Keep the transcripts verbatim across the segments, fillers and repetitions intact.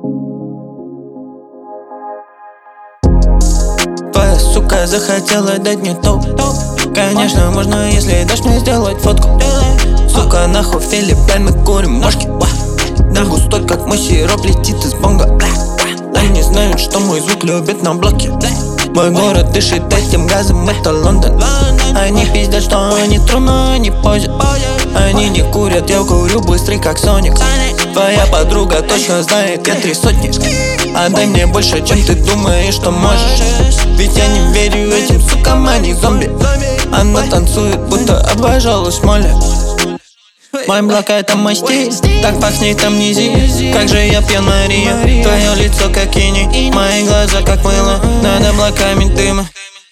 Твоя сука захотела дать мне топ. Конечно, можно, если дашь мне сделать фотку. Сука, нахуй Филиппин, мы курим мошки. На густой, как мой сироп, летит из бонга. Они знают, что мой звук любит на блоке. Мой город дышит этим газом, это Лондон. Они пиздят, что они тру, но они позят. Они не курят, я курю быстрый, как Соник. Твоя подруга точно знает, я три сотни. Отдай мне больше, чем ты думаешь, что можешь. Ведь я не верю этим сукам, они зомби. Она танцует, будто обожалась моли. Мой блок это мой стиль, так пахнет амнезия. Как же я пьян, Мария. Твое лицо как иней, мои глаза как мыло над облаками дыма.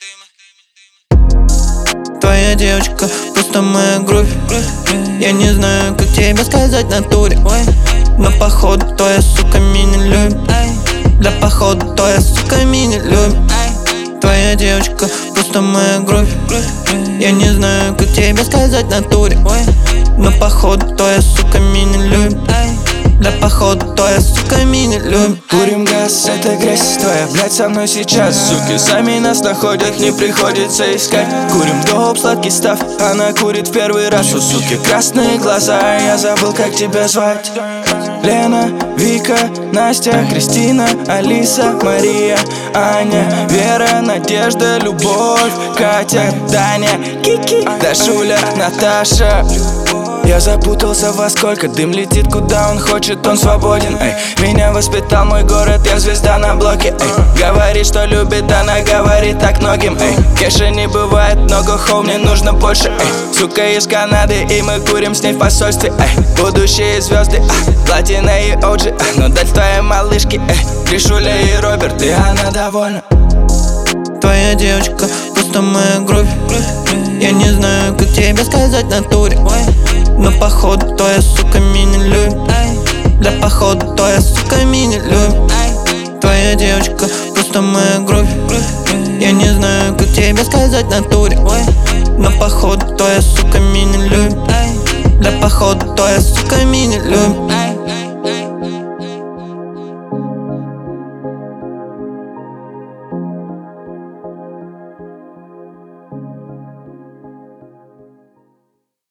Твоя девочка просто моя грудь. Я не знаю, как тебе сказать в натуре, но походу твоя сука меня любит. Да походу твоя сука меня любит. Твоя девочка просто моя грудь. Я не знаю, как тебе сказать в натуре, но походу твоя сука меня любит. Да походу твоя сука меня любит. Курим газ, это грязь твоя, блядь, со мной сейчас. Суки сами нас находят, не приходится искать. Курим доп, сладкий став, она курит в первый раз. У суки красные глаза, я забыл, как тебя звать. Лена, Вика, Настя, Кристина, Алиса, Мария, Аня, Вера, Надежда, Любовь, Катя, Таня, Кики, Дашуля, Наташа. Я запутался во сколько, дым летит куда он хочет, он свободен, эй. Меня воспитал мой город, я звезда на блоке, эй. Говорит, что любит, она говорит так многим, эй. Кэша не бывает много, хоу, мне нужно больше, эй. Сука из Канады, и мы курим с ней в посольстве, эй. Будущие звезды, а, платина и оджи, а, но дать твоей малышке, эй. Гришуля и Роберт, и она довольна. Твоя девочка просто моя грудь. Я не знаю, как тебе сказать в натуре, но походу твоя сука меня любит. Да походу твоя сука меня любит. Твоя девочка просто моя грудь. Я не знаю, как тебе сказать в натуре, но походу твоя сука меня любит. Да походу твоя сука меня любит.